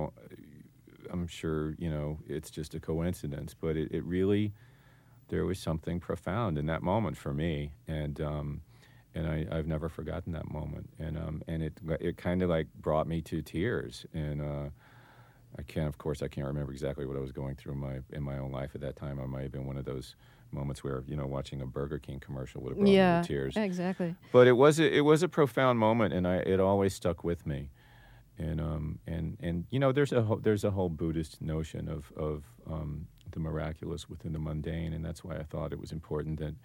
sure, it's just a coincidence, but it really, there was something profound in that moment for me, and I've never forgotten that moment, and it kind of like brought me to tears, and I can't remember exactly what I was going through in my own life at that time. I might have been one of those moments where watching a Burger King commercial would have brought me to tears. Yeah, exactly. But it was a profound moment, and it always stuck with me. And there's a whole Buddhist notion of the miraculous within the mundane, and that's why I thought it was important that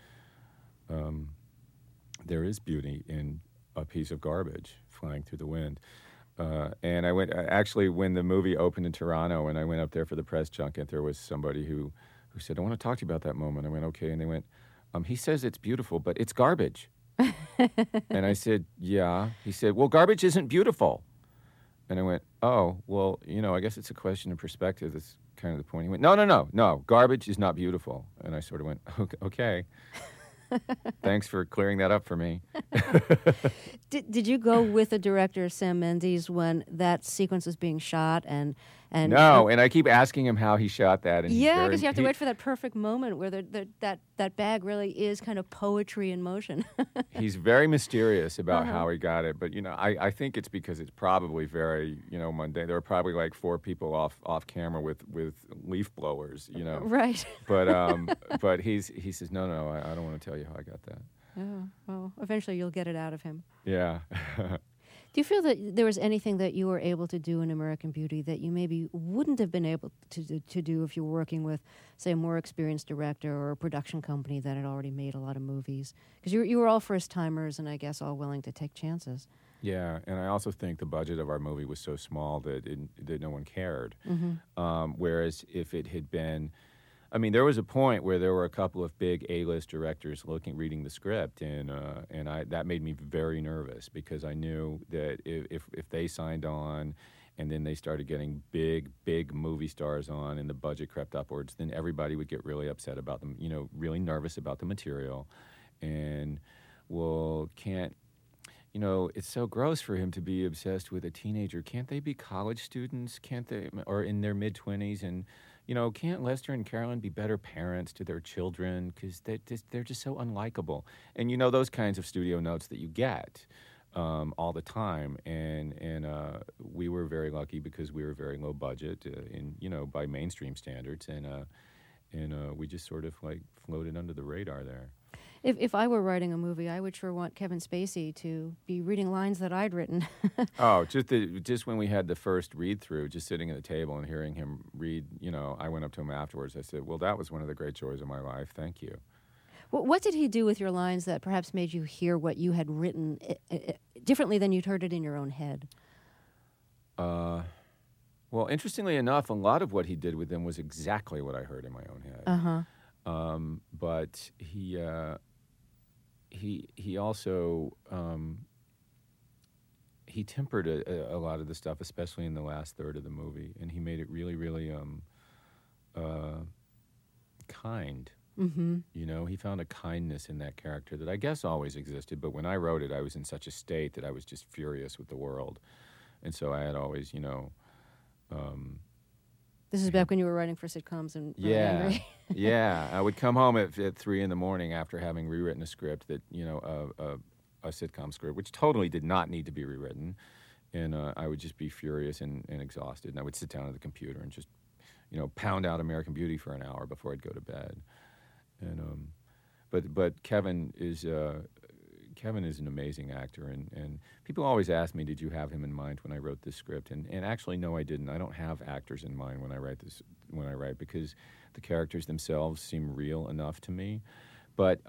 there is beauty in a piece of garbage flying through the wind. And I went actually when the movie opened in Toronto, and I went up there for the press junket. There was somebody who said, "I want to talk to you about that moment." I went, "Okay," and they went, "He says it's beautiful, but it's garbage." And I said, "Yeah." He said, "Well, garbage isn't beautiful." And I went, "Oh, well, I guess it's a question of perspective. That's kind of the point." He went, No, garbage is not beautiful." And I sort of went, "Okay. Thanks for clearing that up for me." Did you go with the director, Sam Mendes, when that sequence was being shot? And no, and I keep asking him how he shot that. And yeah, because you have to wait for that perfect moment where that bag really is kind of poetry in motion. He's very mysterious about how he got it, but I think it's because it's probably very mundane. There were probably like 4 people off camera with leaf blowers, Right. But he says no, I don't want to tell you how I got that. Oh, well, eventually you'll get it out of him. Yeah. Do you feel that there was anything that you were able to do in American Beauty that you maybe wouldn't have been able to do if you were working with, say, a more experienced director or a production company that had already made a lot of movies? Because you were all first-timers and I guess all willing to take chances. Yeah, and I also think the budget of our movie was so small that no one cared. Whereas if it had been... I mean, there was a point where there were a couple of big A-list directors reading the script, and that made me very nervous because I knew that if they signed on, and then they started getting big movie stars on, and the budget crept upwards, then everybody would get really upset about them, really nervous about the material, and it's so gross for him to be obsessed with a teenager. Can't they be college students? Can't they, or in their mid-20s, and can't Lester and Carolyn be better parents to their children? Because they're just so unlikable. And those kinds of studio notes that you get all the time. And we were very lucky because we were very low budget, by mainstream standards. And we just sort of floated under the radar there. If I were writing a movie, I would sure want Kevin Spacey to be reading lines that I'd written. Oh, just when we had the first read-through, just sitting at the table and hearing him read, I went up to him afterwards. I said, well, that was one of the great joys of my life. Thank you. Well, what did he do with your lines that perhaps made you hear what you had written differently than you'd heard it in your own head? Well, interestingly enough, a lot of what he did with them was exactly what I heard in my own head. But he also he tempered a lot of the stuff, especially in the last third of the movie, and he made it really, really kind. He found a kindness in that character that I guess always existed, but when I wrote it, I was in such a state that I was just furious with the world, and so I had always, This is back when you were writing for sitcoms and angry. Yeah. I would come home at 3 a.m. after having rewritten a script that, a sitcom script, which totally did not need to be rewritten. And I would just be furious and exhausted. And I would sit down at the computer and just, pound out American Beauty for an hour before I'd go to bed. And but Kevin is an amazing actor, and people always ask me, did you have him in mind when I wrote this script? And actually, no, I didn't. I don't have actors in mind when I write because the characters themselves seem real enough to me. But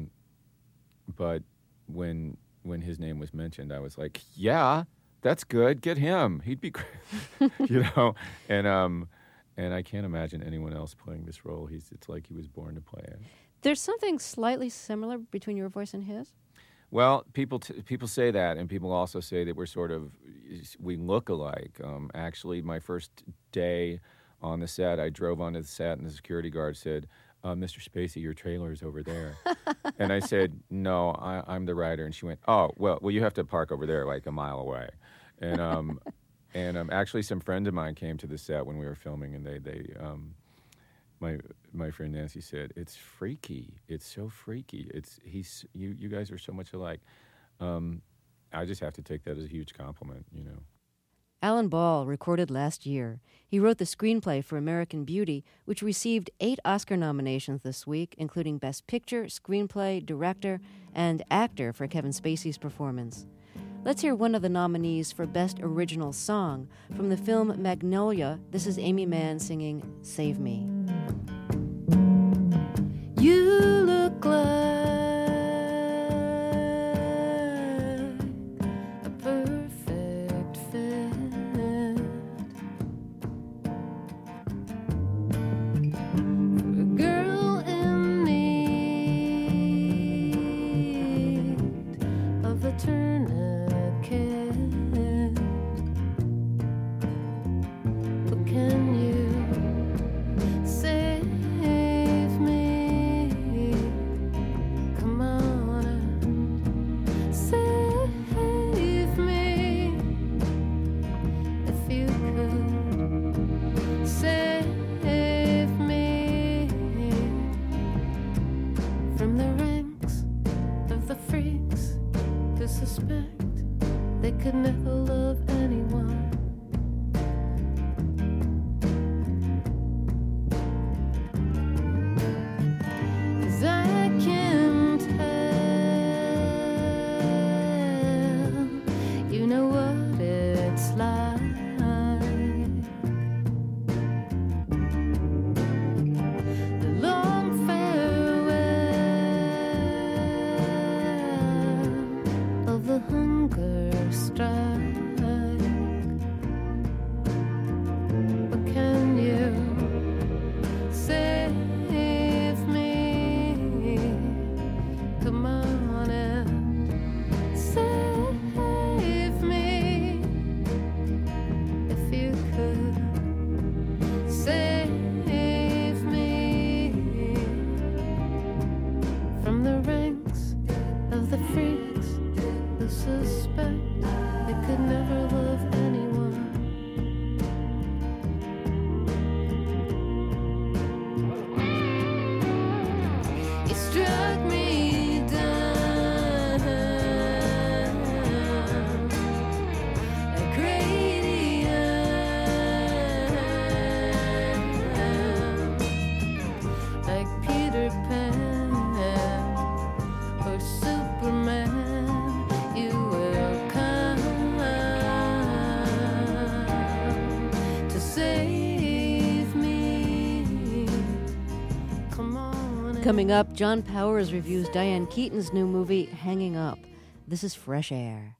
when his name was mentioned, I was like, yeah, that's good. Get him. He'd be great. And I can't imagine anyone else playing this role. It's like he was born to play it. There's something slightly similar between your voice and his? Well, people say that, and people also say that we look alike. Actually, my first day on the set, I drove onto the set, and the security guard said, Mr. Spacey, your trailer is over there. And I said, no, I'm the writer. And she went, oh, well, you have to park over there like a mile away. And actually, some friend of mine came to the set when we were filming, and my friend Nancy said, it's freaky. It's so freaky. You guys are so much alike. I just have to take that as a huge compliment, Alan Ball recorded last year. He wrote the screenplay for American Beauty, which received 8 Oscar nominations this week, including Best Picture, Screenplay, Director, and Actor for Kevin Spacey's performance. Let's hear one of the nominees for Best Original Song. From the film Magnolia, this is Amy Mann singing Save Me. You look like a perfect fit. For a girl in need of a tourniquet. But can you save me? Come on and save me. If you could save me from the ranks of the freaks who suspect they could never love anyone. 'Cause I can tell, you know the hunger strike. But can you save me? Come on and save me. If you could save me from the ranks of the freaks who suspect they could never love anyone. You struck me down like radium, like Peter Pan or Superman. You will come to save me. Come on. Coming up, John Powers reviews Diane Keaton's new movie, Hanging Up. This is Fresh Air.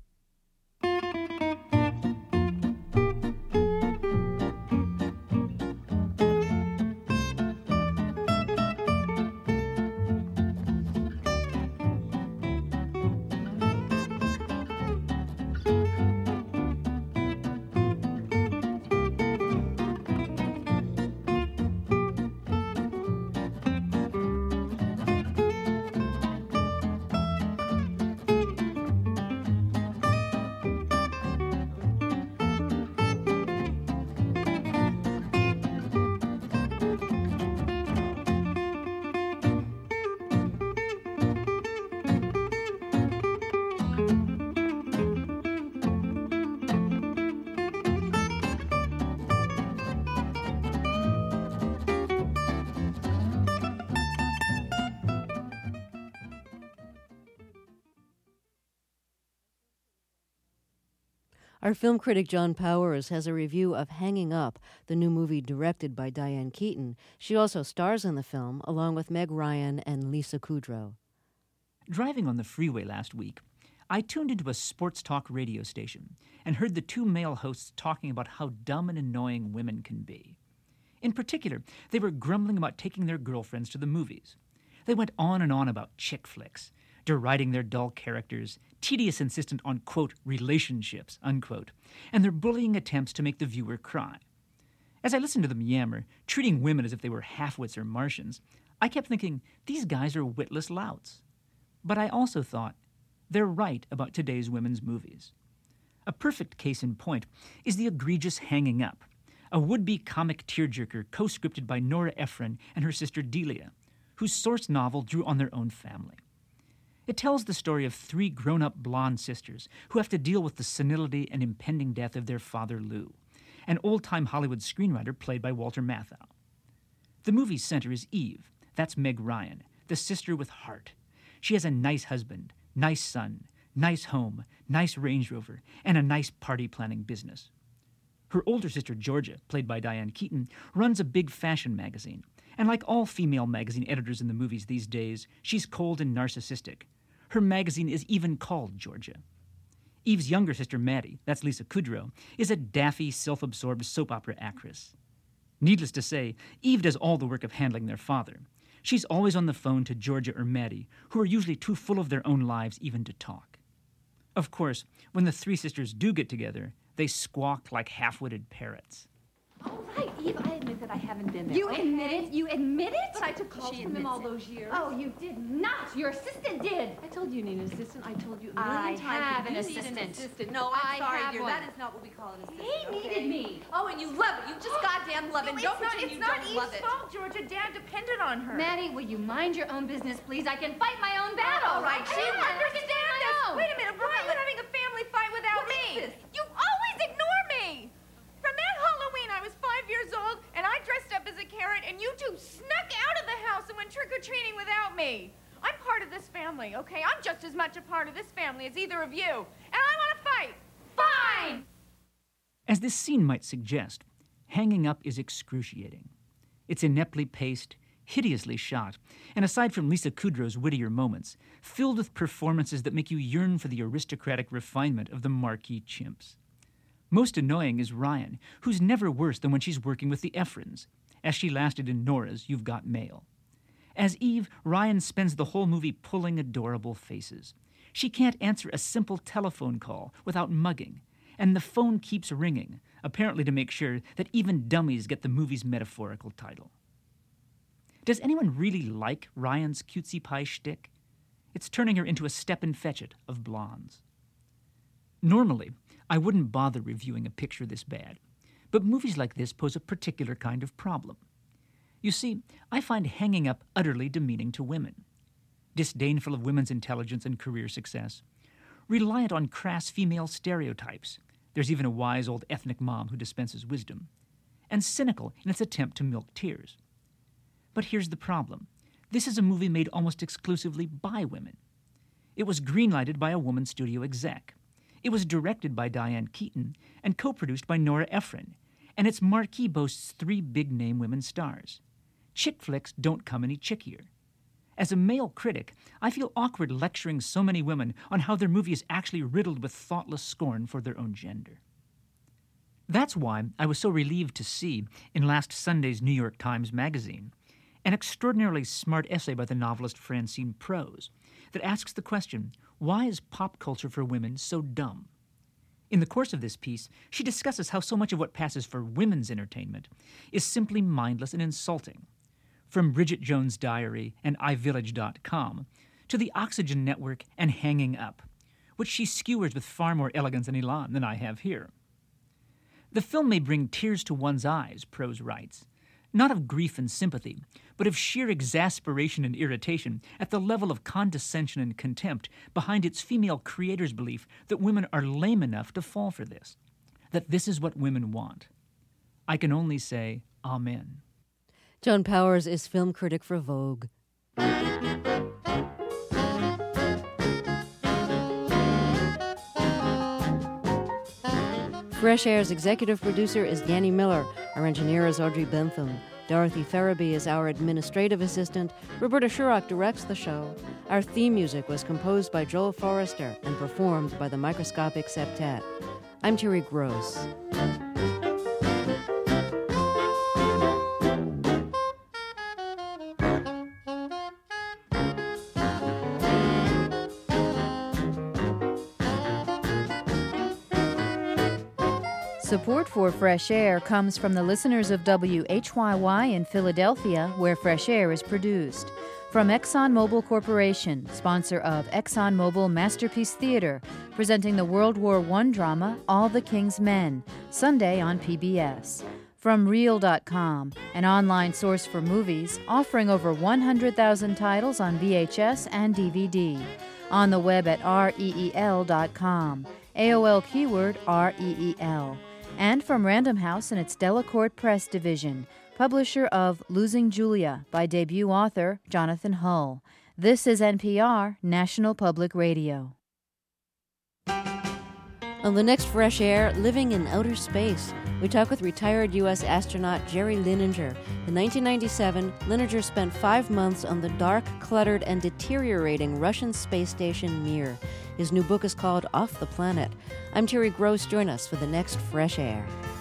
Our film critic John Powers has a review of Hanging Up, the new movie directed by Diane Keaton. She also stars in the film, along with Meg Ryan and Lisa Kudrow. Driving on the freeway last week, I tuned into a sports talk radio station and heard the two male hosts talking about how dumb and annoying women can be. In particular, they were grumbling about taking their girlfriends to the movies. They went on and on about chick flicks, deriding their dull characters, tedious insistence on, quote, relationships, unquote, and their bullying attempts to make the viewer cry. As I listened to them yammer, treating women as if they were half-wits or Martians, I kept thinking, these guys are witless louts. But I also thought, they're right about today's women's movies. A perfect case in point is The Egregious Hanging Up, a would-be comic tearjerker co-scripted by Nora Ephron and her sister Delia, whose source novel drew on their own family. It tells the story of three grown-up blonde sisters who have to deal with the senility and impending death of their father, Lou, an old-time Hollywood screenwriter played by Walter Matthau. The movie's center is Eve, that's Meg Ryan, the sister with heart. She has a nice husband, nice son, nice home, nice Range Rover, and a nice party-planning business. Her older sister, Georgia, played by Diane Keaton, runs a big fashion magazine, and like all female magazine editors in the movies these days, she's cold and narcissistic. Her magazine is even called Georgia. Eve's younger sister, Maddie, that's Lisa Kudrow, is a daffy, self-absorbed soap opera actress. Needless to say, Eve does all the work of handling their father. She's always on the phone to Georgia or Maddie, who are usually too full of their own lives even to talk. Of course, when the three sisters do get together, they squawk like half-witted parrots. Oh, right, Eve, I admit that I haven't been there. You admit it? You admit it? But I took calls from them all those years. Oh, you did not. Your assistant did. I told you you need an assistant. I told you a I million times have that an you need assistant. an assistant. No, I'm sorry, dear. That is not what we call an assistant. He needed me. Oh, and you love it. You just goddamn love it. No, Don't pretend you don't love it. It's not Eve's fault, Georgia. Dad depended on her. Maddie, will you mind your own business, please? I can fight my own battle. All right, she understand this. Wait a minute. Why are you having a family fight without me? You always ignore me. From that Halloween, I was 5 years old, and I dressed up as a carrot, and you two snuck out of the house and went trick-or-treating without me. I'm part of this family, okay? I'm just as much a part of this family as either of you. And I want to fight. Fine! As this scene might suggest, Hanging Up is excruciating. It's ineptly paced, hideously shot, and aside from Lisa Kudrow's wittier moments, filled with performances that make you yearn for the aristocratic refinement of the marquee chimps. Most annoying is Ryan, who's never worse than when she's working with the Efrons, as she lasted in Nora's You've Got Mail. As Eve, Ryan spends the whole movie pulling adorable faces. She can't answer a simple telephone call without mugging, and the phone keeps ringing, apparently to make sure that even dummies get the movie's metaphorical title. Does anyone really like Ryan's cutesy pie shtick? It's turning her into a Stepin Fetchit of blondes. Normally, I wouldn't bother reviewing a picture this bad, but movies like this pose a particular kind of problem. You see, I find hanging up utterly demeaning to women. Disdainful of women's intelligence and career success, reliant on crass female stereotypes — there's even a wise old ethnic mom who dispenses wisdom — and cynical in its attempt to milk tears. But here's the problem. This is a movie made almost exclusively by women. It was greenlighted by a woman studio exec. It was directed by Diane Keaton and co-produced by Nora Ephron, and its marquee boasts 3 big-name women stars. Chick flicks don't come any chickier. As a male critic, I feel awkward lecturing so many women on how their movie is actually riddled with thoughtless scorn for their own gender. That's why I was so relieved to see, in last Sunday's New York Times Magazine, an extraordinarily smart essay by the novelist Francine Prose that asks the question, why is pop culture for women so dumb? In the course of this piece, she discusses how so much of what passes for women's entertainment is simply mindless and insulting. From Bridget Jones' Diary and iVillage.com to the Oxygen Network and Hanging Up, which she skewers with far more elegance and elan than I have here. The film may bring tears to one's eyes, Prose writes, not of grief and sympathy, but of sheer exasperation and irritation at the level of condescension and contempt behind its female creator's belief that women are lame enough to fall for this, that this is what women want. I can only say, Amen. Joan Powers is film critic for Vogue. Fresh Air's executive producer is Yanni Miller. Our engineer is Audrey Bentham. Dorothy Farabee is our administrative assistant. Roberta Shurock directs the show. Our theme music was composed by Joel Forrester and performed by the Microscopic Septet. I'm Terry Gross. Support for Fresh Air comes from the listeners of WHYY in Philadelphia, where Fresh Air is produced. From ExxonMobil Corporation, sponsor of ExxonMobil Masterpiece Theater, presenting the World War I drama All the King's Men, Sunday on PBS. From Reel.com, an online source for movies, offering over 100,000 titles on VHS and DVD. On the web at REEL.com. AOL keyword REEL. And from Random House and its Delacorte Press division, publisher of Losing Julia by debut author Jonathan Hull. This is NPR, National Public Radio. On the next Fresh Air, living in outer space, we talk with retired U.S. astronaut Jerry Lininger. In 1997, Lininger spent 5 months on the dark, cluttered, and deteriorating Russian space station Mir. His new book is called Off the Planet. I'm Terry Gross. Join us for the next Fresh Air.